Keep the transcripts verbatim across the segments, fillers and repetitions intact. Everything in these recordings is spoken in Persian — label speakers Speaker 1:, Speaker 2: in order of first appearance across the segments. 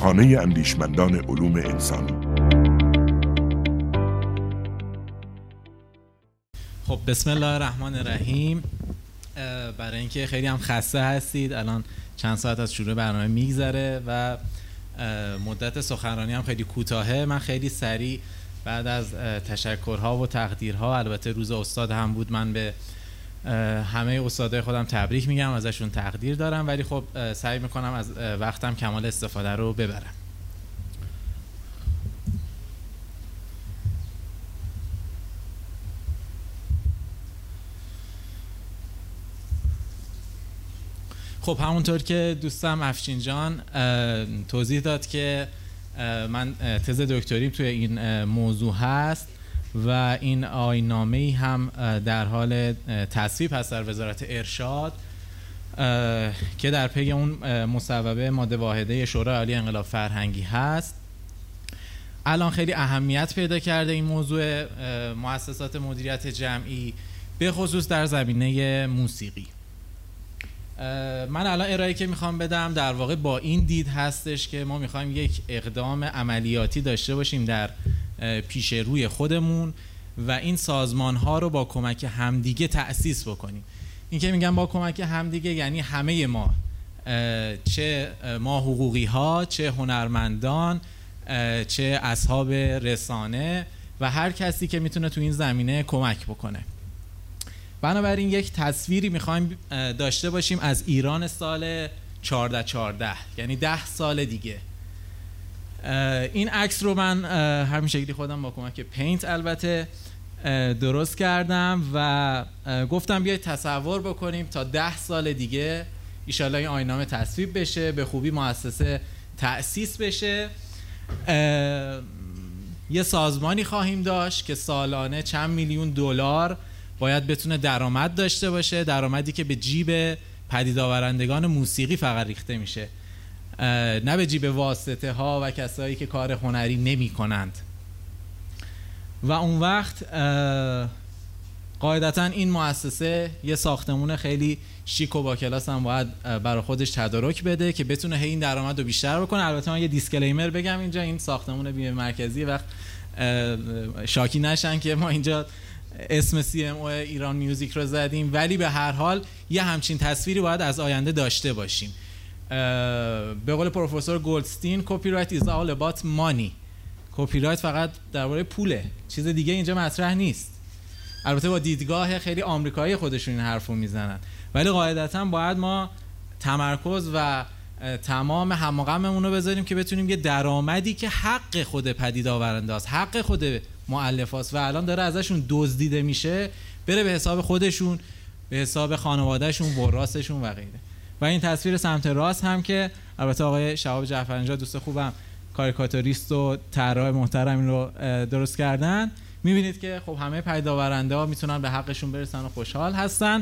Speaker 1: خانه اندیشمندان علوم انسانی.
Speaker 2: خب بسم الله الرحمن الرحیم. برای اینکه خیلی هم خسته هستید، الان چند ساعت از شروع برنامه میگذره و مدت سخنرانی هم خیلی کوتاهه، من خیلی سریع بعد از تشکرها و تقدیرها، البته روز استاد هم بود، من به همه استادای خودم تبریک میگم، ازشون تقدیر دارم، ولی خب سعی میکنم از وقتم کمال استفاده رو ببرم. خب همونطور که دوستم افشین جان توضیح داد که من تز دکتریم توی این موضوع هست و این آیین‌نامه‌ای هم در حال تصویب هست در وزارت ارشاد که در پی اون مصوبه ماده واحده شورای عالی انقلاب فرهنگی هست. الان خیلی اهمیت پیدا کرده این موضوع مؤسسات مدیریت جمعی، به خصوص در زمینه موسیقی. من الان ارائه که میخوام بدم در واقع با این دید هستش که ما میخوایم یک اقدام عملیاتی داشته باشیم در پیش روی خودمون و این سازمان ها رو با کمک همدیگه تأسیس بکنیم. این که میگم با کمک همدیگه یعنی همه ما، چه ما حقوقی ها، چه هنرمندان، چه اصحاب رسانه و هر کسی که میتونه تو این زمینه کمک بکنه. بنابراین یک تصویری میخوایم داشته باشیم از ایران سال چهارده چهارده، یعنی ده سال دیگه. این عکس رو من همین شکلی خودم با کمک پینت البته درست کردم و گفتم بیایید تصور بکنیم تا ده سال دیگه ایشالله این آیین‌نامه تصویب بشه، به خوبی مؤسسه تأسیس بشه، یه سازمانی خواهیم داشت که سالانه چند میلیون دلار باید بتونه درآمد داشته باشه، درآمدی که به جیب پدید آورندگان موسیقی فقط ریخته میشه، نه به جیب واسطه ها و کسایی که کار هنری نمی کنند. و اون وقت قاعدتا این مؤسسه یه ساختمون خیلی شیک و با کلاس هم باید برای خودش تدارک بده که بتونه هی این درآمد رو بیشتر بکنه. البته من یه دیسکلیمر بگم اینجا، این ساختمون بیمه مرکزی، وقت شاکی نشن که ما اینجا اسم سی ام او ایران میوزیک رو زدیم، ولی به هر حال یه همچین تصویری باید از آینده داشته باشیم. به قول پروفسور گولدستین کپی رایت is all about money. کپی رایت فقط درباره پوله، چیز دیگه اینجا مطرح نیست. البته با دیدگاه خیلی آمریکایی خودشون این حرفو میزنن، ولی قاعدتا باید ما تمرکز و تمام هم و غممون رو بذاریم که بتونیم یه درآمدی که حق خود پدید آورنده است، حق خود مؤلف است و الان داره ازشون دزدیده میشه، بره به حساب خودشون، به حساب خانوادهشون، وراثشون و غیره. و این تصویر سمت راست هم که البته آقای شهاب جعفرنژاد دوست خوبم کاریکاتوریست و طراح محترم این رو درست کردن، میبینید که خب همه پدید آورنده ها میتونن به حقشون برسن و خوشحال هستن،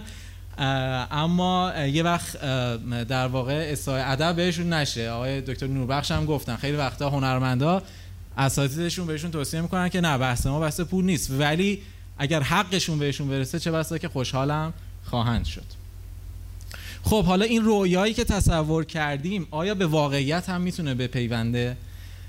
Speaker 2: اما یه وقت در واقع اساءة ادب بهشون نشه. آقای دکتر نوربخش هم گفتن خیلی وقتا هنرمندا اساتیدشون بهشون توصیه میکنن که نه، بحث ما بحث پول نیست، ولی اگر حقشون بهشون برسه چه بسا که خوشحالم خواهند شد. خب حالا این رویایی که تصور کردیم آیا به واقعیت هم میتونه بپیونده؟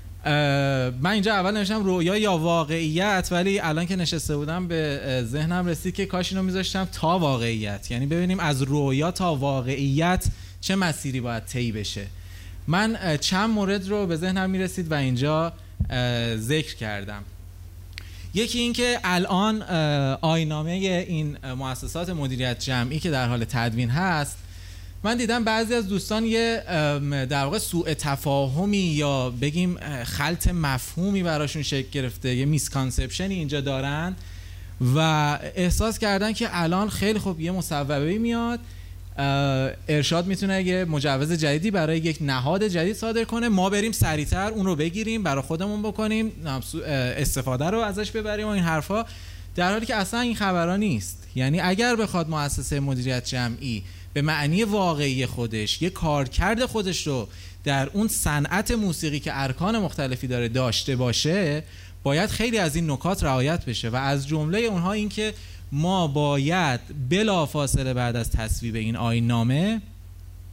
Speaker 2: من اینجا اول نوشتم رویا یا واقعیت، ولی الان که نشسته بودم به ذهنم رسید که کاش اینو میذاشتم تا واقعیت، یعنی ببینیم از رویا تا واقعیت چه مسیری باید طی بشه. من چند مورد رو به ذهنم میرسید و اینجا ذکر کردم. یکی این که الان آیین‌نامه این مؤسسات مدیریت جمعی که در حال تدوین هست، من دیدم بعضی از دوستان یه در واقع سوء تفاهمی یا بگیم خلط مفهومی براشون شکل گرفته، یه میسکانسپشنی اینجا دارن و احساس کردن که الان خیلی خوب یه مصوبه‌ای میاد، ارشاد میتونه یه مجوز جدیدی برای یک نهاد جدید صادر کنه، ما بریم سریعتر اون رو بگیریم برای خودمون بکنیم، استفاده رو ازش ببریم و این حرفا، در حالی که اصلا این خبرها نیست. یعنی اگر بخواد مؤسسه مدیریت جمعی به معنی واقعی خودش یک کارکرد خودش رو در اون صنعت موسیقی که ارکان مختلفی داره داشته باشه، باید خیلی از این نکات رعایت بشه و از جمله اونها این که ما باید بلافاصله بعد از تصویب این آیین‌نامه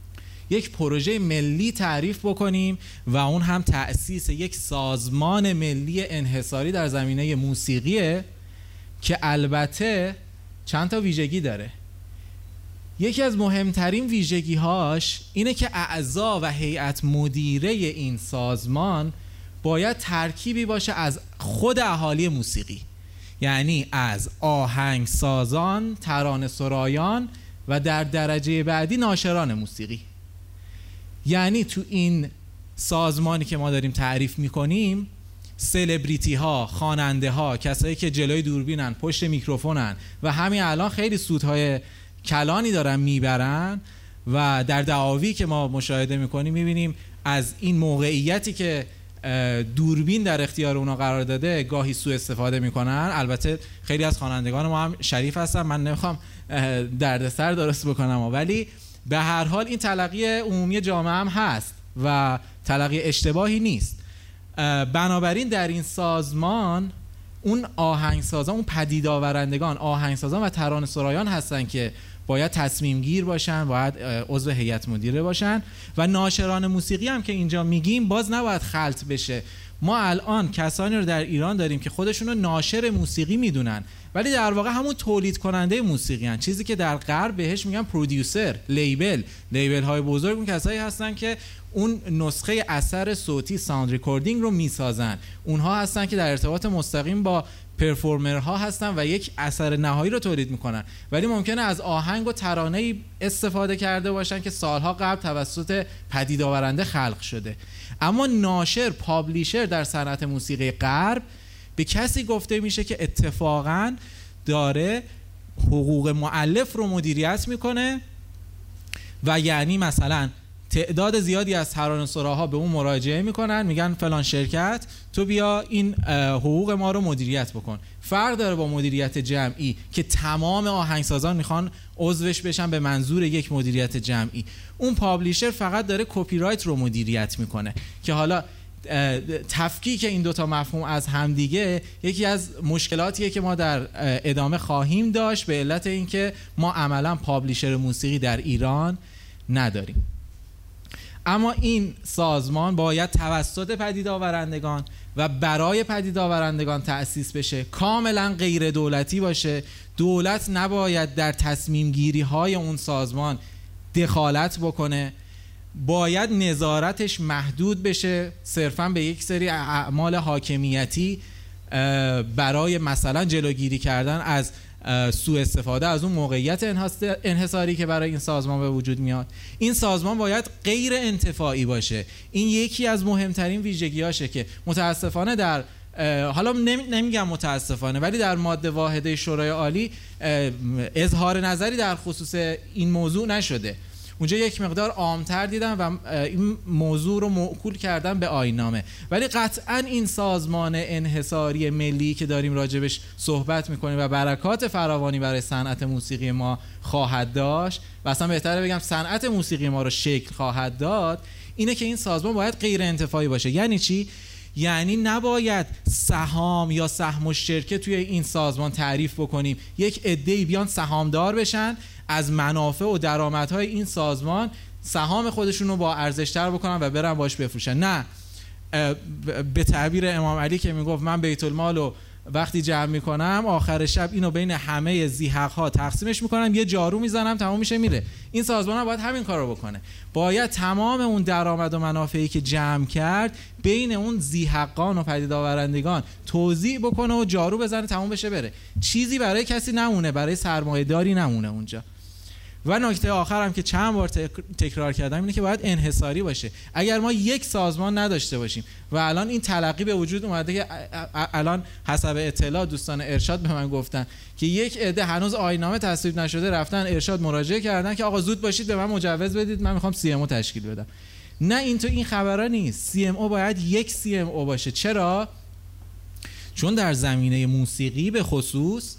Speaker 2: یک پروژه ملی تعریف بکنیم و اون هم تأسیس یک سازمان ملی انحصاری در زمینه موسیقیه که البته چند تا ویژگی داره. یکی از مهمترین ویژگی‌هاش اینه که اعضا و هیئت مدیره این سازمان باید ترکیبی باشه از خود اهالی موسیقی، یعنی از آهنگسازان، ترانه‌سرایان و در درجه بعدی ناشران موسیقی. یعنی تو این سازمانی که ما داریم تعریف میکنیم سلبریتی ها، خواننده ها، کسایی که جلوی دوربینن، پشت میکروفونن و همین الان خیلی سودهای کلانی دارن میبرن و در دعاوی که ما مشاهده میکنیم میبینیم از این موقعیتی که دوربین در اختیار اونا قرار داده گاهی سوء استفاده میکنن. البته خیلی از خوانندگان ما هم شریف هستن، من نمیخوام دردسر درست بکنم، ولی به هر حال این تلقی عمومی جامعه هم هست و تلقی اشتباهی نیست. بنابراین در این سازمان اون آهنگسازان، اون پدید آورندگان، آهنگسازان و ترانه‌سرایان هستن که باید تصمیم گیر باشن، باید عضو هیئت مدیره باشن و ناشران موسیقی هم که اینجا میگیم باز نباید خلط بشه. ما الان کسانی رو در ایران داریم که خودشون رو ناشر موسیقی میدونن ولی در واقع همون تولید کننده موسیقی هن. چیزی که در غرب بهش میگن پرودیوسر، لیبل. لیبل های بزرگ اون کسایی هستن که اون نسخه اثر صوتی ساوند ریکوردینگ رو میسازن. اونها هستن که در ارتباط مستقیم با پرفورمرها هستن و یک اثر نهایی رو تولید میکنن، ولی ممکنه از آهنگ و ترانه‌ای استفاده کرده باشن که سالها قبل توسط پدید آورنده خلق شده. اما ناشر، پابلیشر در صنعت موسیقی غرب به کسی گفته میشه که اتفاقاً داره حقوق مؤلف رو مدیریت میکنه و یعنی مثلا تعداد زیادی از ترانه‌سراها به اون مراجعه میکنن، میگن فلان شرکت تو بیا این حقوق ما رو مدیریت بکن. فرق داره با مدیریت جمعی که تمام آهنگسازان میخوان عضوش بشن به منظور یک مدیریت جمعی. اون پابلیشر فقط داره کپی رایت رو مدیریت میکنه که حالا تفکیک این دوتا مفهوم از همدیگه یکی از مشکلاتیه که ما در ادامه خواهیم داشت به علت اینکه ما عملا پابلیشر موسیقی در ایران نداریم. اما این سازمان باید توسط پدید آورندگان و برای پدید آورندگان تأسیس بشه، کاملا غیر دولتی باشه. دولت نباید در تصمیم گیری های اون سازمان دخالت بکنه، باید نظارتش محدود بشه صرفاً به یک سری اعمال حاکمیتی برای مثلا جلوگیری کردن از سوء استفاده از اون موقعیت انحصاری که برای این سازمان به وجود میاد. این سازمان باید غیر انتفاعی باشه. این یکی از مهمترین ویژگیاشه که متاسفانه در حالا نمیگم متاسفانه ولی در ماده واحده شورای عالی اظهار نظری در خصوص این موضوع نشده. اونجا یک مقدار عام‌تر دیدم و این موضوع رو موکول کردن به آیین‌نامه، ولی قطعاً این سازمان انحصاری ملی که داریم راجبش صحبت میکنیم و برکات فراوانی برای صنعت موسیقی ما خواهد داشت و اصلا بهتره بگم صنعت موسیقی ما رو شکل خواهد داد، اینه که این سازمان باید غیر انتفاعی باشه. یعنی چی؟ یعنی نباید سهام یا سهم الشرکه توی این سازمان تعریف بکنیم، یک عده‌ای بیان سهامدار بشن، از منافع و درآمدهای این سازمان سهام خودشون رو با ارزش‌تر بکنن و برن باش بفروشن. نه، به تعبیر امام علی که میگفت من بیت المال رو وقتی جمع میکنم آخر شب اینو بین همه ذی‌حق‌ها تقسیمش میکنم، یه جارو میزنم تمام میشه میره. این سازمان هم باید همین کارو بکنه. باید تمام اون درآمد و منافعی که جمع کرد بین اون ذی‌حقان و پدید آورندگان توزیع بکنه و جارو بزنه تمام بشه بره. چیزی برای کسی نمونه، برای سرمایه‌داری نمونه اونجا. و نکته آخرم که چند بار تکرار کردم اینه که باید انحصاری باشه. اگر ما یک سازمان نداشته باشیم و الان این تلقی به وجود اومده که الان حسب اطلاع دوستان ارشاد به من گفتن که یک عده هنوز آیین‌نامه تصویب نشده رفتن ارشاد مراجعه کردن که آقا زود باشید به من مجوز بدید، من میخوام سی ام او تشکیل بدم. نه، این تو این خبرا نیست. سی ام او باید یک سی ام او باشه. چرا؟ چون در زمینه موسیقی به خصوص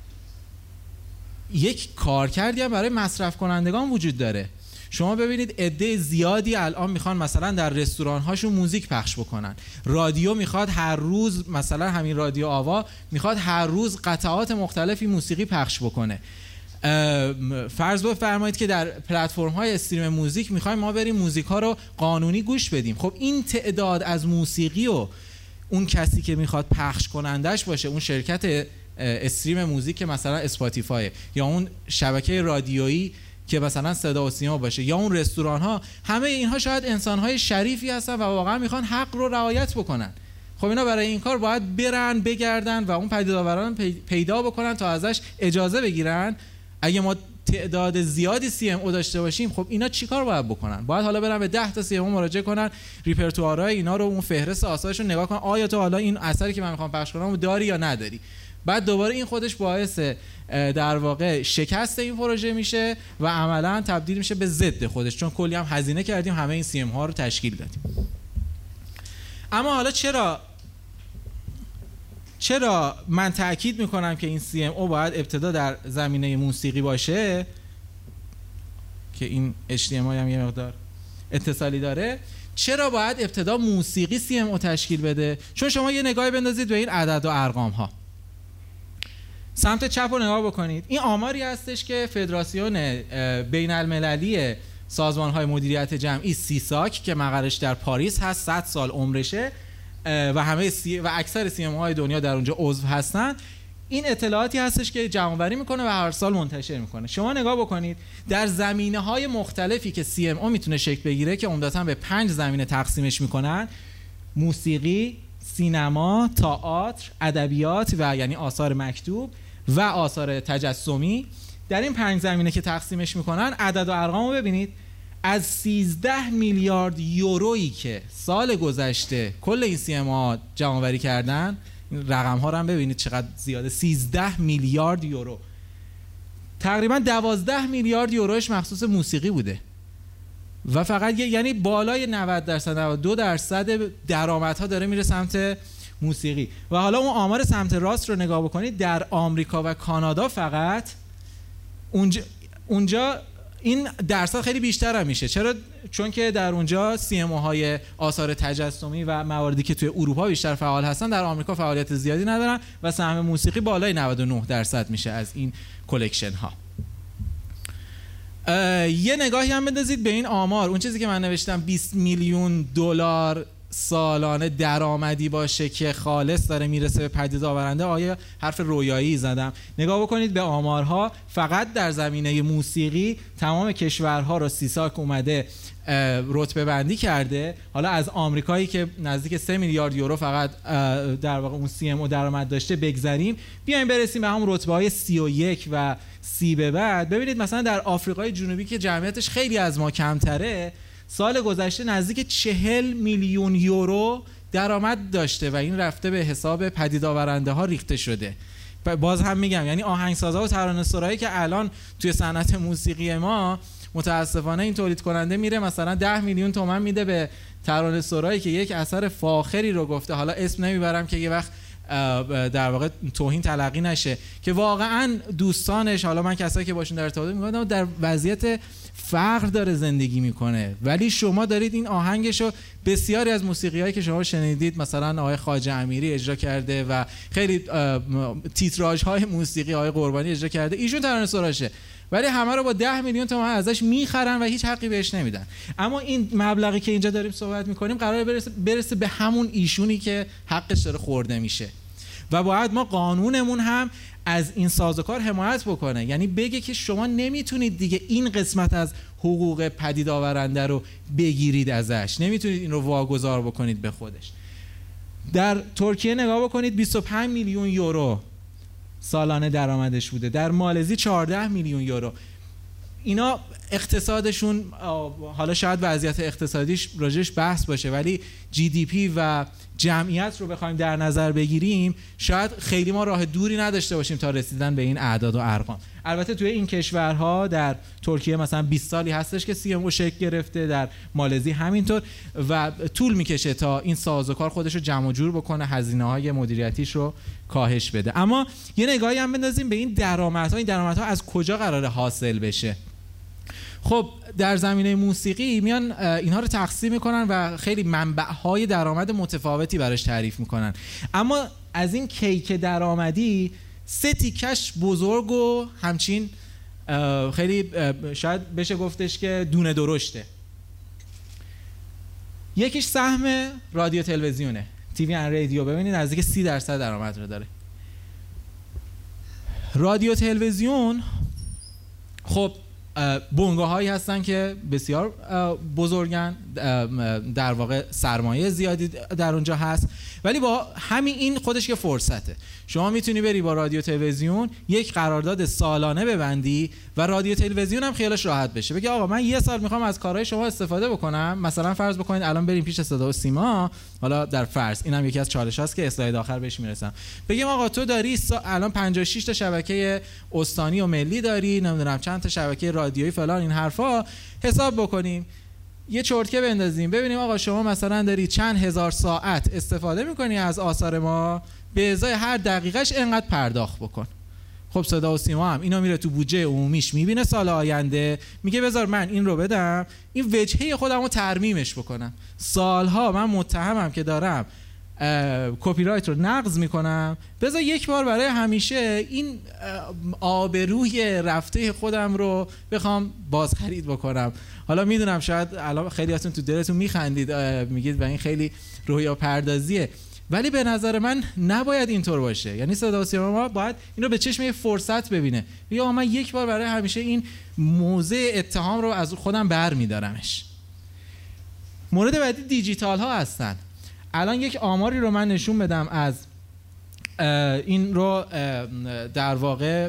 Speaker 2: یک کارکردی هم برای مصرف کنندگان وجود داره. شما ببینید عده زیادی الان میخوان مثلا در رستوران هاشون موزیک پخش بکنن، رادیو میخواد هر روز، مثلا همین رادیو آوا میخواد هر روز قطعات مختلفی موسیقی پخش بکنه. فرض بفرمایید که در پلتفرم های استریم موزیک میخوایم ما بریم موزیک ها رو قانونی گوش بدیم. خب این تعداد از موسیقی و اون کسی که میخواد پخش کنندش باشه، اون شرکت استریم موزیک که مثلا اسپاتیفای، یا اون شبکه رادیویی که مثلا صدا و سیما باشه، یا اون رستوران ها، همه اینها شاید انسان های شریفی هستن و واقعا میخوان حق رو رعایت بکنن. خب اینا برای این کار باید برن بگردن و اون پدیدآوران پیدا بکنن تا ازش اجازه بگیرن. اگه ما تعداد زیادی سی ام او داشته باشیم، خب اینا چیکار باید بکنن؟ باید حالا برن به ده تا سی ام او مراجعه کنن، ریپرتوارهای اینا رو، اون فهرست آثارش رو نگاه کنن، آیا تو حالا این اثری که من میخوام پخش کنم داری یا نداری. بعد دوباره این خودش باعث در واقع شکست این پروژه میشه و عملا تبدیل میشه به ضد خودش، چون کلی هم هزینه کردیم، همه این سی ام ها رو تشکیل دادیم. اما حالا چرا چرا من تأکید میکنم که این سی ام او باید ابتدا در زمینه موسیقی باشه، که این اچ دی ام آی هم یه مقدار اتصالی داره؟ چرا باید ابتدا موسیقی سی ام او تشکیل بده؟ چون شما یه نگاهی بندازید به این عدد و ارقام ها، سمت چپ رو نگاه بکنید. این آماری هستش که فدراسیون بین المللی سازمان های مدیریت جمعی سیساک که مقرش در پاریس هست، صد سال عمرشه و همه سی و اکثر سی ام های دنیا در اونجا عضو هستن، این اطلاعاتی هستش که جمع‌آوری میکنه و هر سال منتشر میکنه. شما نگاه بکنید در زمینه‌های مختلفی که سی ام او میتونه شکل بگیره که عمدتاً به پنج زمینه تقسیمش میکنن: موسیقی، سینما، تئاتر، ادبیات و یعنی آثار مکتوب و آثار تجسمی. در این پنج زمینه که تقسیمش میکنن، عدد و ارقامو ببینید. از سیزده میلیارد یورویی که سال گذشته کل این سی ام ها جمع آوری کردن، رقم ها رو هم ببینید چقدر زیاده، سیزده میلیارد یورو، تقریبا دوازده میلیارد یوروش مخصوص موسیقی بوده و فقط یعنی بالای نود درصد نود و دو درصد درآمدها داره میره سمت موسیقی. و حالا اون آمار سمت راست رو نگاه بکنید، در آمریکا و کانادا فقط اونجا اونجا این درصد خیلی بیشتر هم میشه. چرا؟ چون که در اونجا سی ام او های آثار تجسمی و مواردی که توی اروپا بیشتر فعال هستن، در آمریکا فعالیت زیادی ندارن و سهم موسیقی بالای نود و نه درصد میشه از این کلکشن ها. یه نگاهی هم بندازید به این آمار. اون چیزی که من نوشتم بیست میلیون دلار سالانه درآمدی باشه که خالص داره میرسه به پدید آورنده، آیا حرف رویایی زدم؟ نگاه بکنید به آمارها. فقط در زمینه موسیقی تمام کشورها رو سیساک اومده رتبه بندی کرده. حالا از آمریکایی که نزدیک سه میلیارد یورو فقط در واقع اون سی ام او درآمد داشته بگذریم، بیایم برسیم به همون رتبه های سی و یک و سی به بعد. ببینید مثلا در آفریقای جنوبی که جمعیتش خیلی از ما کمتره، سال گذشته نزدیک چهل میلیون یورو درآمد داشته و این رفته به حساب پدید آورنده ها ریخته شده. باز هم میگم یعنی آهنگسازها و ترانه‌سرایی که الان توی صنعت موسیقی ما متاسفانه این تولید کننده میره مثلا ده میلیون تومان میده به ترانه‌سرایی که یک اثر فاخری رو گفته، حالا اسم نمیبرم که یه وقت در واقع توهین تلقی نشه، که واقعا دوستانش، حالا من کسایی که باشون در ارتباط میگم، در وضعیت فقر داره زندگی میکنه، ولی شما دارید این آهنگشو بسیاری از موسیقیایی که شما شنیدید مثلا آقای خواجه امیری اجرا کرده و خیلی تیتراژهای موسیقی آقای قربانی اجرا کرده، ایشون ترانه‌سراشه، ولی همه رو با ده میلیون تومان ازش میخرن و هیچ حقی بهش نمیدن. اما این مبلغی که اینجا داریم صحبت میکنیم قراره برسه, برسه به همون ایشونی که حقش داره خورده میشه و باید ما قانونمون هم از این سازوکار حمایت بکنه، یعنی بگه که شما نمیتونید دیگه این قسمت از حقوق پدید آورنده رو بگیرید ازش، نمیتونید این رو واگذار بکنید به خودش. در ترکیه نگاه بکنید بیست و پنج میلیون یورو سالانه درآمدش بوده، در مالزی چهارده میلیون یورو. اینا اقتصادشون، حالا شاید وضعیت اقتصادیش راجعش بحث باشه، ولی جی دی پی و جمعیت رو بخوایم در نظر بگیریم شاید خیلی ما راه دوری نداشته باشیم تا رسیدن به این اعداد و ارقام. البته توی این کشورها، در ترکیه مثلا بیست سالی هستش که سی ام او شکل گرفته، در مالزی همینطور، و طول میکشه تا این سازوکار خودش رو جمع و جور بکنه، هزینه‌های مدیریتیش رو کاهش بده. اما یه نگاهی هم بندازیم به این درآمدها. این درآمدها از کجا قراره حاصل بشه؟ خب در زمینه موسیقی میان اینها رو تقسیم میکنن و خیلی منبعهای درآمد متفاوتی براش تعریف میکنن، اما از این کیک درآمدی سه تیکش بزرگ و همچین خیلی شاید بشه گفتش که دونه درشته. یکیش سهم رادیو تلویزیونه، تیوی ان رادیو. ببینید نزدیک سی درصد درآمد رو داره. رادیو تلویزیون خب بنگاه هایی هستن که بسیار بزرگن، در واقع سرمایه زیادی در اونجا هست، ولی با همین این خودش که فرصته. شما میتونی بری با رادیو تلویزیون یک قرارداد سالانه ببندی و رادیو تلویزیون هم خیالش راحت بشه، بگی آقا من یه سال میخوام از کارهای شما استفاده بکنم. مثلا فرض بکنید الان بریم پیش صدا و سیما، حالا در فرض اینم یکی از چالش هاست که اسلاید آخر بهش میرسم، بگیم آقا تو داری الان پنجاه و شش تا شبکه استانی و ملی داری، نمیدونم چند تا شبکه رادیویی فلان، این حرفا حساب بکنیم، یه چرتکه بندازیم ببینیم آقا شما مثلا داری چند هزار ساعت استفاده میکنی از آثار ما، به ازای هر دقیقش اینقدر پرداخت بکن. خب صدا و سیما هم اینو میره تو بودجه عمومیش میبینه سال آینده، میگه بذار من این رو بدم، این وجهه خودم رو ترمیمش بکنم. سالها من متهمم که دارم کپی رایت رو نقض میکنم، بذار یک بار برای همیشه این آبروی رفته خودم رو بخوام باز خرید بکنم. حالا میدونم شاید الان خیلیاتون تو دلتون میخندید، میگید و این خیلی رویا پردازیه، ولی به نظر من نباید اینطور باشه. یعنی صدا و سیما ما باید اینو به چشم فرصت ببینه، یا من یک بار برای همیشه این موضع اتهام رو از خودم برمیدارمش. مورد بعدی دیجیتال ها هستن. الان یک آماری رو من نشون بدم از این رو در واقع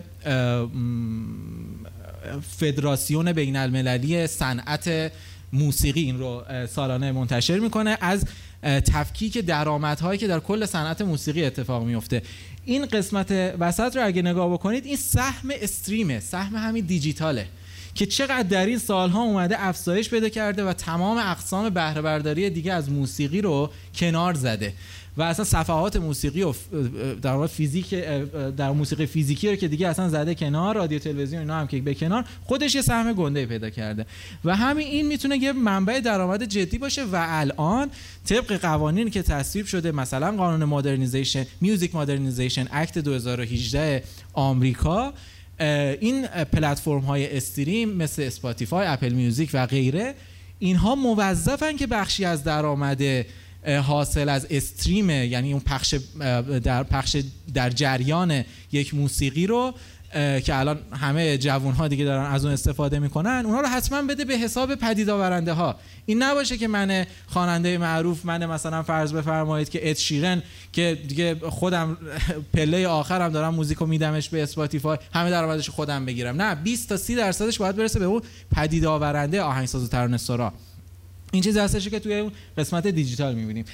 Speaker 2: فدراسیون بین المللی صنعت موسیقی این رو سالانه منتشر میکنه، از تفکیک درآمدهایی که در کل صنعت موسیقی اتفاق میفته. این قسمت وسط رو اگه نگاه بکنید، این سهم استریمه، سهم همین دیجیتاله که چقدر در این سالها اومده افزایش پیدا کرده و تمام اقسام بهره برداری دیگه از موسیقی رو کنار زده و اصلا صفحات موسیقی و در واقع فیزیک در موسیقی فیزیکی رو که دیگه اصلا زده کنار، رادیو تلویزیون اینا هم که به کنار، خودش یه سهم گنده پیدا کرده و همین این میتونه یه منبع درآمد جدی باشه. و الان طبق قوانینی که تصویب شده، مثلا قانون مدرنیزیشن میوزیک مدرنیزیشن اکت دو هزار و هجده آمریکا، این پلتفرم های استریم مثل اسپاتیفای، اپل میوزیک و غیره، اینها موظفن که بخشی از درآمد حاصل از استریم، یعنی اون پخش در پخش در جریان یک موسیقی رو که الان همه جوان‌ها دیگه دارن از اون استفاده میکنن، اونها رو حتما بده به حساب پدید آورنده ها. این نباشه که من خواننده معروف، من مثلا فرض بفرمایید که اد شیرن که دیگه خودم پله آخرم دارم موزیکو میدمش به اسپاتیفای، همه درآمدش خودم بگیرم. نه، بیست تا سی درصدش باید برسه به اون پدید آورنده آهنگساز و ترانه‌سرا. این چیزی هستش که توی اون قسمت دیجیتال می‌بینیم.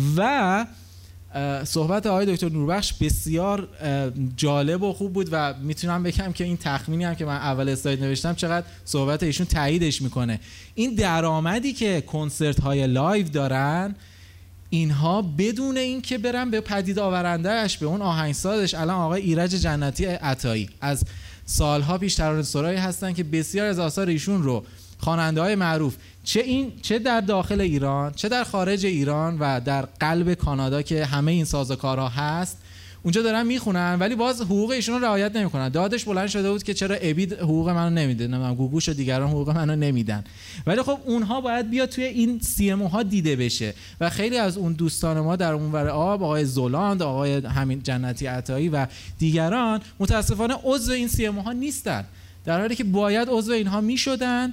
Speaker 2: و صحبت آقای دکتر نوربخش بسیار جالب و خوب بود و میتونم بگم که این تخمینی هم که من اول اسلاید نوشتم چقدر صحبت ایشون تاییدش میکنه. این درآمدی که کنسرت های لایو دارن، اینها بدون این که برن به پدید آورندهش، به اون آهنگسازش، الان آقای ایرج جنتی عطایی از سالها پیش ترانه‌سرایی هستن که بسیار از آثار ایشون رو خواننده‌های معروف، چه این چه در داخل ایران چه در خارج ایران و در قلب کانادا که همه این سازوکارها هست، اونجا دارن میخونن، ولی باز حقوق ایشون رو رعایت نمیکنن. دادش بلند شده بود که چرا ابید حقوق منو نمیده، نمیدونم گوگوش و دیگران حقوق منو نمیدن، ولی خب اونها باید بیاد توی این سی ام او ها دیده بشه. و خیلی از اون دوستان ما در اونور آب، آقای زولاند، آقای همین جنتی عطایی و دیگران، متاسفانه عضو این سی ام او ها نیستن، در حالی که باید عضو اینها میشدن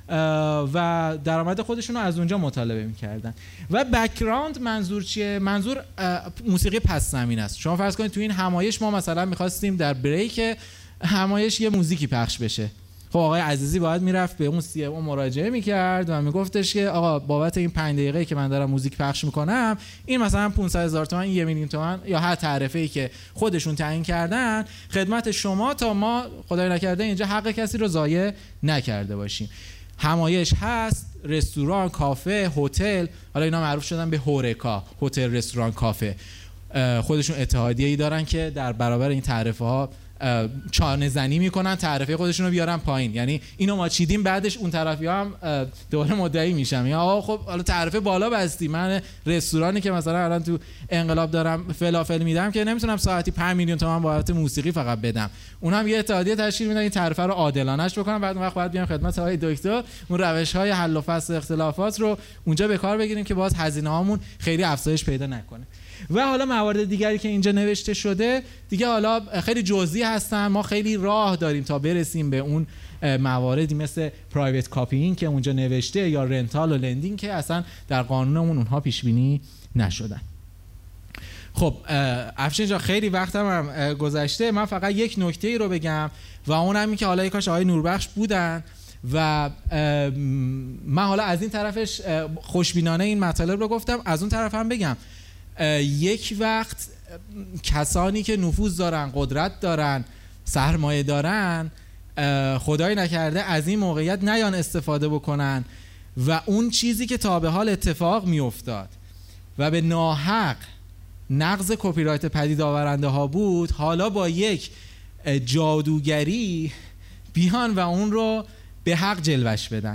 Speaker 2: و درآمد خودشون رو از اونجا مطالبه میکردن. و بک‌گراند منظور چیه؟ منظور موسیقی پس زمین است. شما فرض کنید تو این همایش ما مثلا میخواستیم در بریک همایش یه موزیکی پخش بشه، خب آقای عزیزی باید میرفت به اون سی ام او مراجعه میکرد و میگفتش که آقا بابت این پنج دقیقه‌ای که من دارم موزیک پخش میکنم، این مثلا پانصد هزار تومان، یک میلیون تومان یا هر تعرفه‌ای که خودشون تعیین کردن خدمت شما، تا ما خدای نکرده اینجا حق کسی رو ضایع نکرده باشیم. همایش هست، رستوران، کافه، هتل، حالا اینا معروف شدن به هورکا، هتل، رستوران، کافه، خودشون اتحادیه‌ای دارن که در برابر این تعرفه ها چانه زنی میکنن، تعرفه خودشون رو بیارن پایین. یعنی اینو ما چیدیم، بعدش اون طرفی ها هم دوباره مدعی میشن یا آقا خب حالا تعرفه بالا بستی، من رستورانی که مثلا الان تو انقلاب دارم فلافل میدم که نمیتونم ساعتی پنج میلیون تومان بابت موسیقی فقط بدم، اونم یه اتحادیه تشکیل میدن این تعرفه رو عادلانه‌اش بکنن، بعد اون وقت باید بیام خدمت آقای دکتر اون روش‌های حل و فصل اختلافات رو اونجا به کار بگیریم که باز هزینه‌هامون خیلی افزایش پیدا نکنه. و حالا موارد دیگری که اینجا نوشته شده دیگه حالا خیلی جزئی هستن، ما خیلی راه داریم تا برسیم به اون مواردی مثل پرایوت کاپیینگ که اونجا نوشته یا رنتال و لندینگ که اصلا در قانونمون اونها پیش بینی نشدن. خب افشین جان خیلی وقتم هم گذشته، من فقط یک نکته ای رو بگم و اونم این که حالا کاش آقای نوربخش بودن و من حالا از این طرفش خوشبینانه این مطالب رو گفتم، از اون طرف هم بگم یک وقت کسانی که نفوذ دارن، قدرت دارن، سرمایه دارن، خدای نکرده از این موقعیت نیان استفاده بکنن و اون چیزی که تا به حال اتفاق میافتاد و به ناحق نقض کپی رایت پدید آورنده ها بود، حالا با یک جادوگری بیان و اون رو به حق جلوش بدن.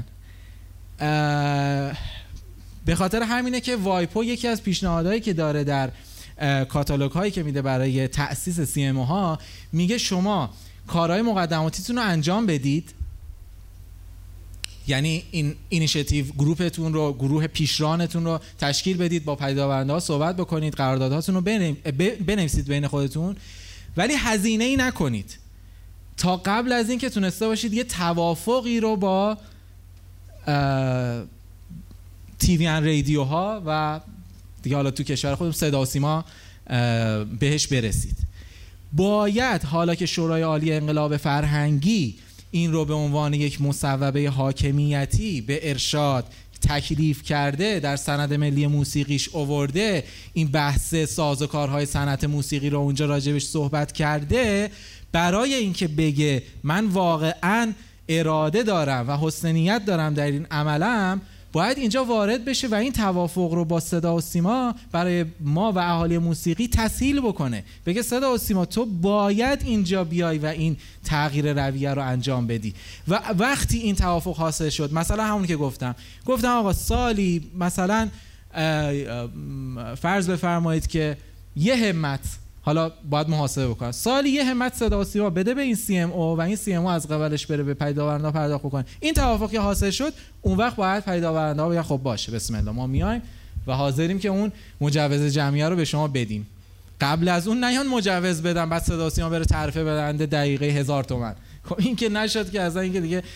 Speaker 2: به خاطر همینه که وایپو یکی از پیشنهادهایی که داره در کاتالوگ هایی که میده برای تأسیس سی ام او ها، میگه شما کارهای مقدماتیتون رو انجام بدید، یعنی این اینیشیتیو گروپتون رو، گروه پیشرانتون رو تشکیل بدید، با پدید آورنده ها صحبت بکنید، قراردادهاتون رو بنویسید بین خودتون، ولی هزینه ای نکنید تا قبل از این که تونسته باشید یه توافقی رو با تیوی ان رادیو ها و دیگه حالا تو کشور خودمون صدا و سیما بهش برسید. باید حالا که شورای عالی انقلاب فرهنگی این رو به عنوان یک مصوبه حاکمیتی به ارشاد تکلیف کرده، در سند ملی موسیقیش آورده، این بحث سازوکارهای صنعت موسیقی رو اونجا راجبش صحبت کرده، برای اینکه بگه من واقعاً اراده دارم و حسن نیت دارم در این عملم، باید اینجا وارد بشه و این توافق رو با صدا و سیما برای ما و اهالی موسیقی تسهیل بکنه، بگه صدا و سیما تو باید اینجا بیای و این تغییر رویه رو انجام بدی. و وقتی این توافق حاصل شد، مثلا همون که گفتم گفتم آقا سالی مثلا فرض بفرمایید که یه همت، حالا باید محاسبه بکنن، سالی یه همت صدا و سیما بده به این سی ام او و این سی ام او از قبلش بره به پدید آورنده پرداخت بکنه. این توافقی حاصل شد، اون وقت باید پدید آورنده ها بگن خب باشه بسم الله ما میایم و حاضریم که اون مجوز جمعیه رو به شما بدیم. قبل از اون نیان مجوز بدن بعد صدا و سیما بره تعرفه بدنده دقیقه هزار تومان. خب این که نشد که از این که دیگه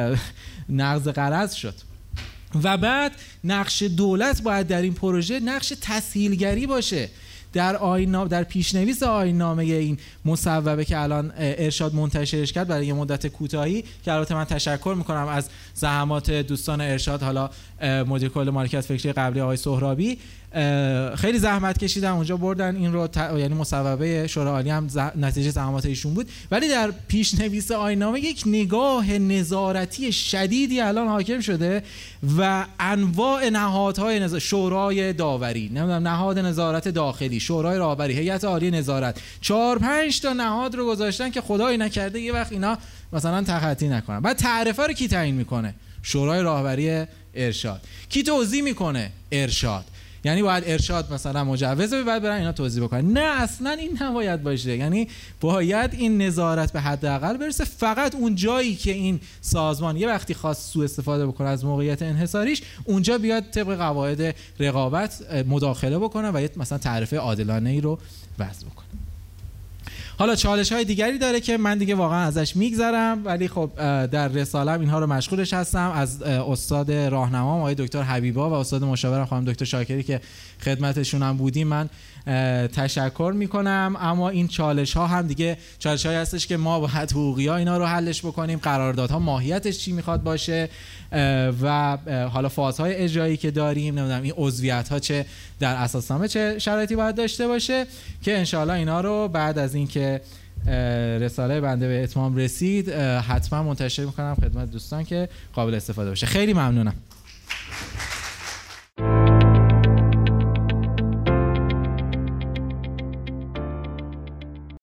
Speaker 2: نقض قرض شد. و بعد نقش دولت باید در این پروژه نقش تسهیلگری باشه. در آیین در پیشنویس آیین‌نامه این مصوبه که الان ارشاد منتشرش کرد برای یه مدت کوتاهی، که البته من تشکر میکنم از زحمات دوستان ارشاد، حالا مدیر کل مالکیت فکری قبلی آقای سهرابی خیلی زحمت کشیدن اونجا بردن این رو ت... یعنی مصوبه شورای عالی هم ز... نتیجه زحمات ایشون بود، ولی در پیشنویس آیین‌نامه یک نگاه نظارتی شدیدی الان حاکم شده و انواع نهادهای نظ... شورای داوری، نمیدونم نهاد نظارت داخلی، شورای راهبری، هیئت عالی نظارت، چهار پنج تا نهاد رو گذاشتن که خدای نکرده یه وقت اینا مثلا تخطی نکنن. بعد تعرفه رو کی تعیین میکنه؟ شورای راهبری ارشاد. کی توزیع میکنه؟ ارشاد. یعنی باید ارشاد مثلا مجوز بده بعد برن اینا توزیع بکنن. نه اصلا این نباید باشه. یعنی باید این نظارت به حداقل برسه. فقط اون جایی که این سازمان یه وقتی خواست سوء استفاده بکنه از موقعیت انحصاریش، اونجا بیاد طبق قواعد رقابت مداخله بکنه و یه مثلا تعرفه عادلانه‌ای رو وضع بکنه. حالا چالش های دیگری داره که من دیگه واقعا ازش میگذرم، ولی خب در رساله‌ام اینها رو مشغولش هستم. از استاد راهنمام آقای دکتر حبیبا و استاد مشاورم خانم دکتر شاکری که خدمتشون هم بودیم من تشکر میکنم. اما این چالش ها هم دیگه چالش هایی هستش که ما باید حقوقی ها اینا رو حلش بکنیم، قراردادها ماهیتش چی میخواد باشه و حالا فازهای اجرایی که داریم، نمیدونم این عضویت ها چه در اساسنامه چه شرایطی باید داشته باشه، که انشاءالله اینا رو بعد از اینکه رساله بنده به اتمام رسید حتما منتشر میکنم خدمت دوستان که قابل استفاده باشه. خیلی ممنونم.